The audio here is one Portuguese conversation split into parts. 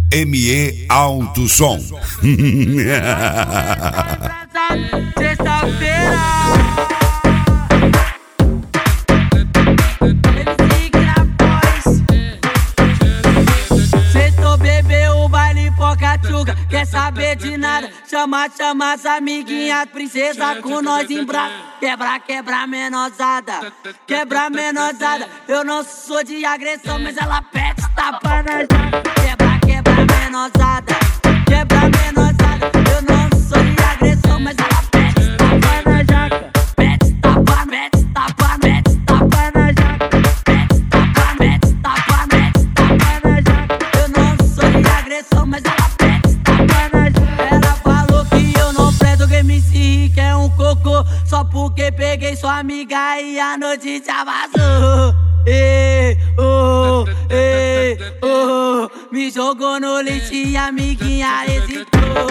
ME Alto Som. Sexta-feira. Quer saber de nada? Chama as amiguinhas, princesa com nós em braço. Quebra menosada, quebra menosada. Eu não sou de agressão, mas ela pede tapa na jaca. Quebra menosada, quebra menosada. Eu não sou de agressão, mas ela pede tapa na jaca. Pede tapa na jaca. Pede tapa na jaca. Eu não sou de agressão, mas ela só porque peguei sua amiga e a notícia vazou. Me jogou no lixo e a amiguinha hesitou.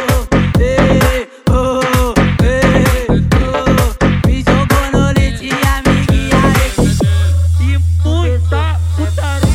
Me jogou no lixo e a amiguinha hesitou. E puta putaria.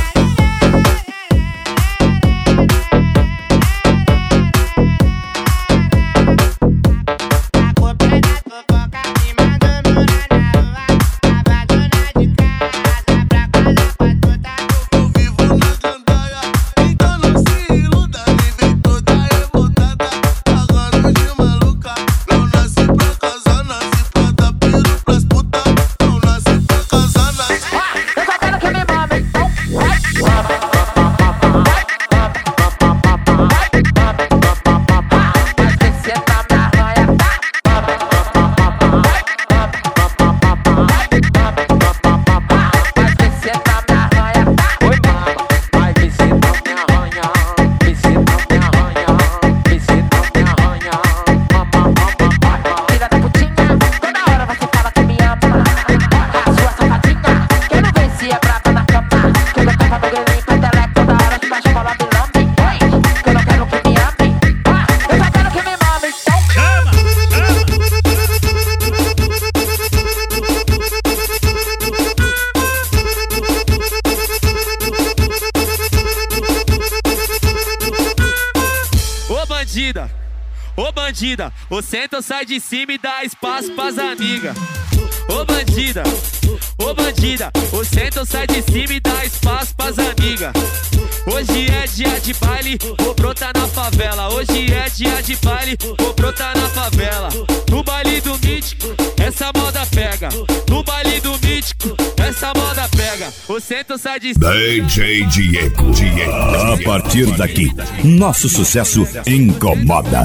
Ô bandida, ô senta, sai de cima e dá espaço pras amigas. Ô bandida, ô senta, sai de cima e dá espaço pras amigas. Hoje é dia de baile, vou brotar na favela. Hoje é dia de baile, vou brotar na favela. No baile do mítico, essa moda pega. No baile do mítico, essa moda pega. Ô senta, sai de cima. DJ Diego. A partir daqui, nosso sucesso incomoda.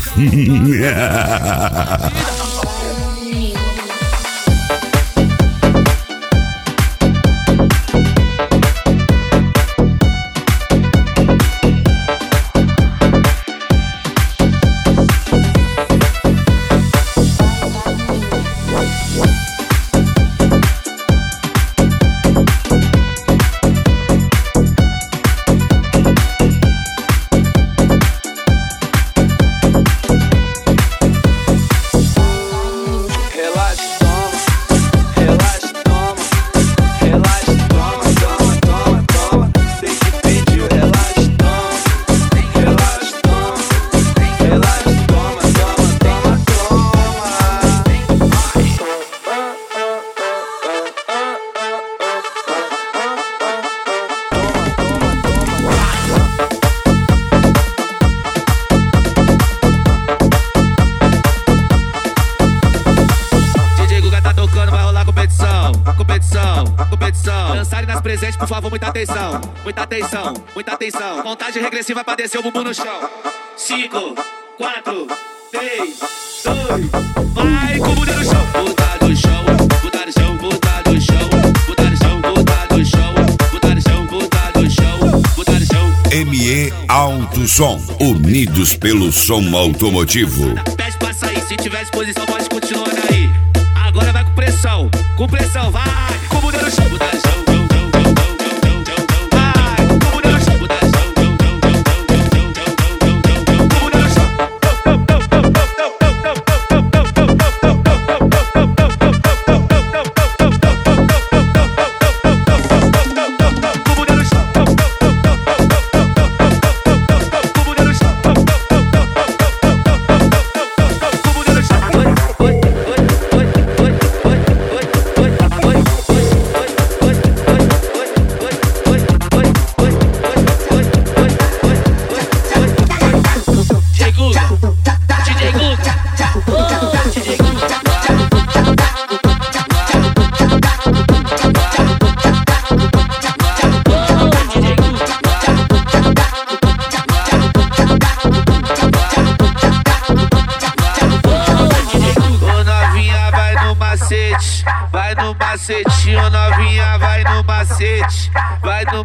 Dançarem nas presentes, por favor, muita atenção. Muita atenção, muita atenção. Contagem regressiva pra descer o bumbum no chão. 5, 4, 3, 2, vai com o bumbum no chão. Botar no chão, botar no chão, botar no chão, botar no chão, botar no chão, botar no chão, botar no chão, botar no chão. ME Alto Som, unidos pelo som automotivo. Pede pra sair, se tiver disposição pode continuar aí. Agora vai com pressão, vai com o bumbum no chão, botar no chão.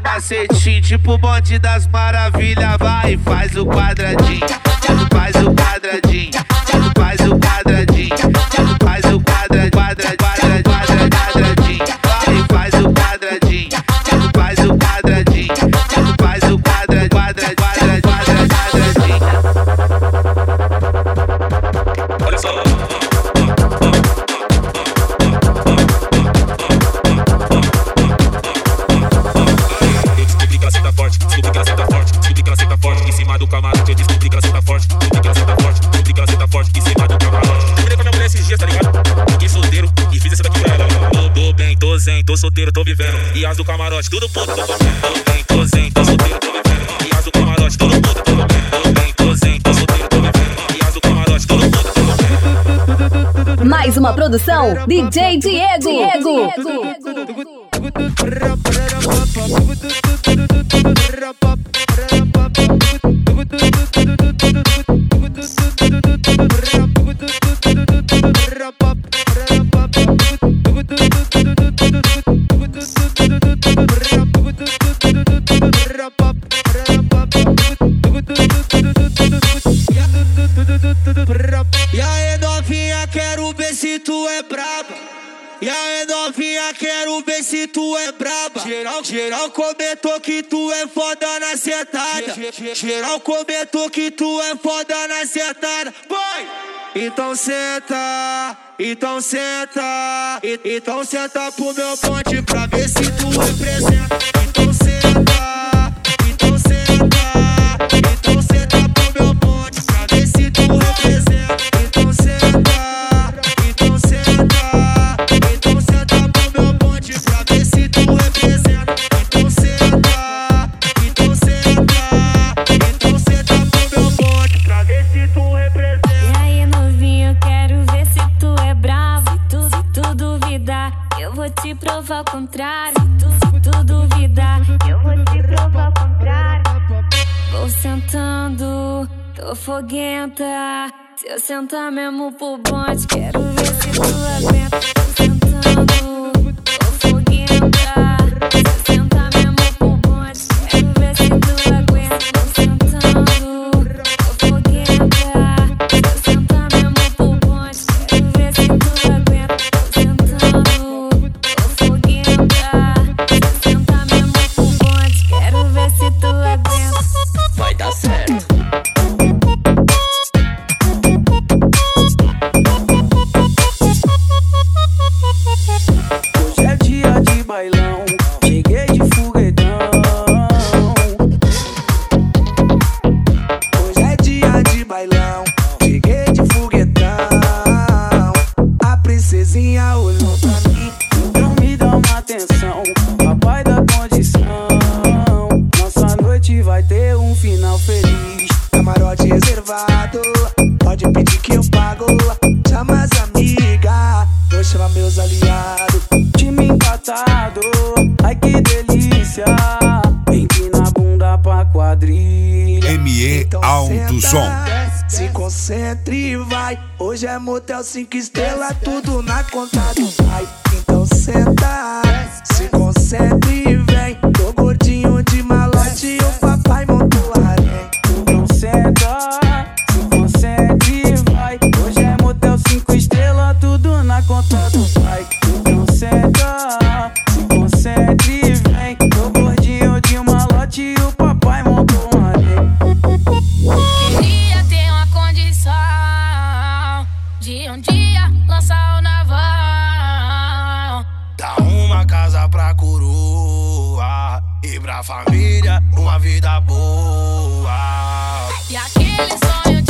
macetinho, tipo bonde das maravilhas. Vai e faz o quadradinho, faz o quadradinho, faz o quadradinho, faz o quadradinho, quadradinho. Vai e faz o quadradinho, faz o quadradinho, faz o quadradinho. Olha só. Em cima do camarote, eu descobri que ela senta forte. Descobri que ela senta forte, descobri que ela senta forte. Em cima do camarote. Combinei com a minha mulher esses dias, tá ligado? Fiquei solteiro e fiz essa daqui pra ela. Tô bem, tô zen, tô solteiro, tô vivendo. E as do camarote, tudo puto, tô comendo. Tô bem, tô zen, tô solteiro, tô vivendo. E as do camarote, tudo puto, tô comendo. Tô bem, tô zen, tô solteiro, tô vivendo. E as do camarote, tudo puto, tô comendo. Mais uma produção DJ Diego. E aí novinha, quero ver se tu é braba. E aí novinha, quero ver se tu é braba. Geral comentou que tu é foda na sentada. Geral comentou que tu é foda na sentada. Vai! Então senta, então senta, então senta pro meu ponte pra ver se tu representa. Então senta, então senta, então senta pro meu ponte pra ver se tu representa. Então senta, então senta, então senta pro meu ponte pra ver se tu representa. Então senta, então senta, então senta pro meu ponte pra ver se tu representa. E aí novinho, quero ver se tu é bravo. Se tu duvidar, eu vou te provar o contrário. Se tu duvidar, eu vou te provar o contrário. Vou sentando, tô foguenta. Se eu sentar mesmo pro bonde, quero ver se tu aguenta. Tô sentando, tô foguenta. Se eu sentar mesmo pro bonde, quero ver se tu aguenta. Tô sentando, tô foguenta. Se eu sentar mesmo pro bonde, quero ver se tu aguenta. Tô sentando, tô foguenta. Se eu sentar mesmo pro bonde, quero ver se tu aguenta. Vai dar certo. Hoje é dia de bailão, cheguei de foguetão. Hoje é dia de bailão, cheguei de foguetão. A princesinha olhou pra mim, então me dá uma atenção. Papai da condição, nossa noite vai ter um final feliz. Camarote reservado, pode pedir que eu pago. Chama as amigas, vou chamar meus aliados. Time empatado, ai que delícia. Empina a bunda pra quadrilha. ME Então Alto senta, Som. se concentre e vai. Hoje é motel 5 estrelas, tudo na conta do pai. Então senta, se concentre e vem. Tô gordinho de malote, o papai montou harém. Então senta, se concentre e vai. Hoje é motel 5 estrelas, tudo na conta do pai. Então senta, se concentre e vem. Tô gordinho de malote, o papai montou harém. Queria ter uma condição de um dia lançar o naval. Dá uma casa pra coroa e pra família uma vida boa. E aquele sonho